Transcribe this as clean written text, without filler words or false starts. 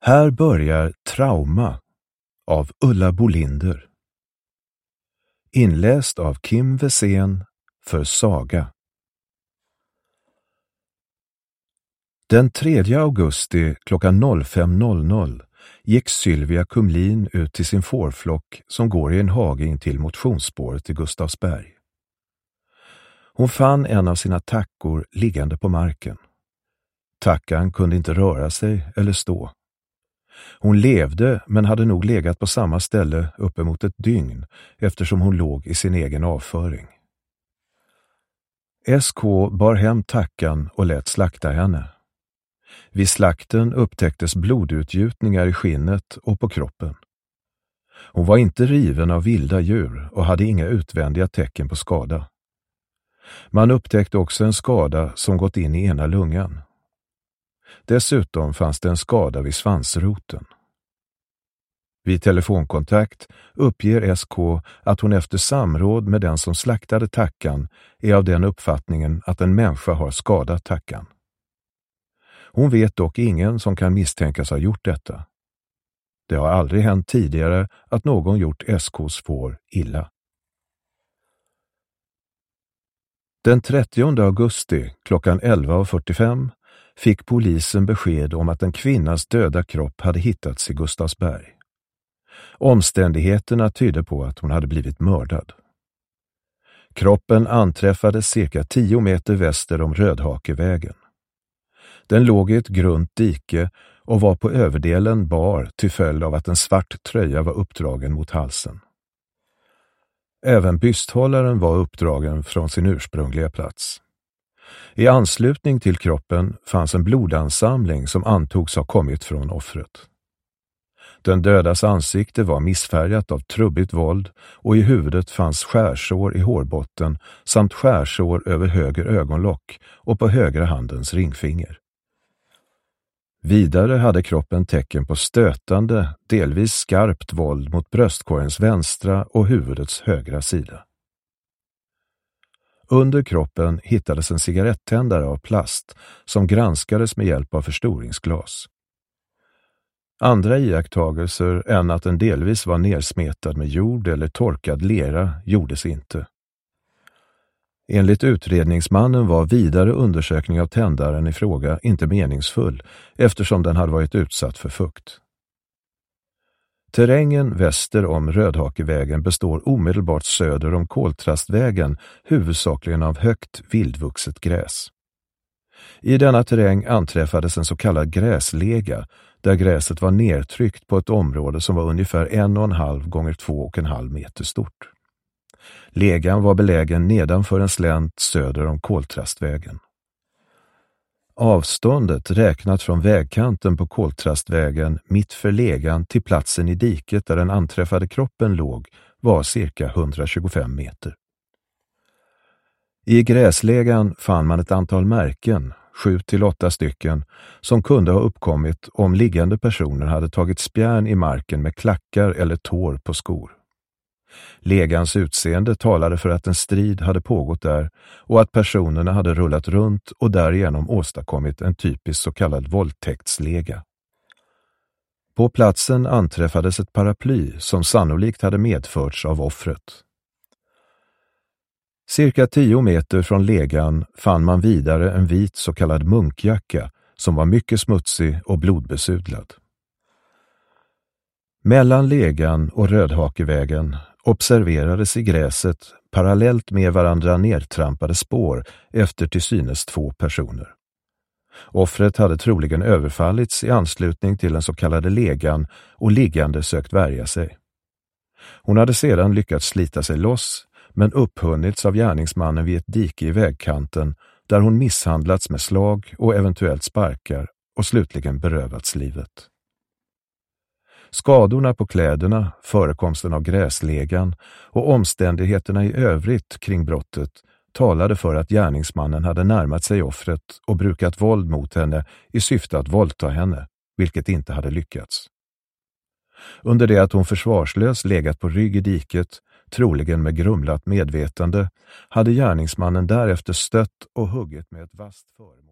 Här börjar Trauma av Ulla Bolinder. Inläst av Kim Wessén för Saga. Den 3 augusti klockan 05.00 gick Sylvia Kumlin ut till sin fårflock som går i en hage in till motionsspåret i Gustavsberg. Hon fann en av sina tackor liggande på marken. Tackan kunde inte röra sig eller stå. Hon levde men hade nog legat på samma ställe uppemot ett dygn eftersom hon låg i sin egen avföring. SK bar hem tackan och lät slakta henne. Vid slakten upptäcktes blodutgjutningar i skinnet och på kroppen. Hon var inte riven av vilda djur och hade inga utvändiga tecken på skada. Man upptäckte också en skada som gått in i ena lungan. Dessutom fanns det en skada vid svansroten. Vid telefonkontakt uppger SK att hon efter samråd med den som slaktade tackan är av den uppfattningen att en människa har skadat tackan. Hon vet dock ingen som kan misstänkas ha gjort detta. Det har aldrig hänt tidigare att någon gjort SKs får illa. Den 30 augusti klockan 11.45 fick polisen besked om att en kvinnas döda kropp hade hittats i Gustavsberg. Omständigheterna tydde på att hon hade blivit mördad. Kroppen anträffades cirka 10 meter väster om Rödhakevägen. Den låg i ett grunt dike och var på överdelen bar till följd av att en svart tröja var uppdragen mot halsen. Även bysthållaren var uppdragen från sin ursprungliga plats. I anslutning till kroppen fanns en blodansamling som antogs ha kommit från offret. Den dödas ansikte var missfärgat av trubbigt våld och i huvudet fanns skärsår i hårbotten samt skärsår över höger ögonlock och på högra handens ringfinger. Vidare hade kroppen tecken på stötande, delvis skarpt våld mot bröstkorgens vänstra och huvudets högra sida. Under kroppen hittades en cigarettändare av plast som granskades med hjälp av förstoringsglas. Andra iakttagelser än att den delvis var nersmetad med jord eller torkad lera gjordes inte. Enligt utredningsmannen var vidare undersökning av tändaren i fråga inte meningsfull eftersom den hade varit utsatt för fukt. Terrängen väster om Rödhakevägen består omedelbart söder om Koltrastvägen huvudsakligen av högt vildvuxet gräs. I denna terräng anträffades en så kallad gräslega där gräset var nertryckt på ett område som var ungefär 1,5 gånger 2,5 meter stort. Legan var belägen nedanför en slänt söder om Koltrastvägen. Avståndet räknat från vägkanten på Koltrastvägen mitt för legan till platsen i diket där den anträffade kroppen låg var cirka 125 meter. I gräslegan fann man ett antal märken, 7-8 stycken, som kunde ha uppkommit om liggande personer hade tagit spjärn i marken med klackar eller tår på skor. Legans utseende talade för att en strid hade pågått där och att personerna hade rullat runt och därigenom åstadkommit en typisk så kallad våldtäktslega. På platsen anträffades ett paraply som sannolikt hade medförts av offret. Cirka 10 meter från legan fann man vidare en vit så kallad munkjacka som var mycket smutsig och blodbesudlad. Mellan legan och Rödhakevägen observerades i gräset parallellt med varandra nertrampade spår efter till synes 2 personer. Offret hade troligen överfallits i anslutning till den så kallade legan och liggande sökt värja sig. Hon hade sedan lyckats slita sig loss men upphunnits av gärningsmannen vid ett dike i vägkanten där hon misshandlats med slag och eventuellt sparkar och slutligen berövats livet. Skadorna på kläderna, förekomsten av gräslegan och omständigheterna i övrigt kring brottet talade för att gärningsmannen hade närmat sig offret och brukat våld mot henne i syfte att våldta henne, vilket inte hade lyckats. Under det att hon försvarslös legat på rygg i diket, troligen med grumlat medvetande, hade gärningsmannen därefter stött och huggit med ett vasst föremål.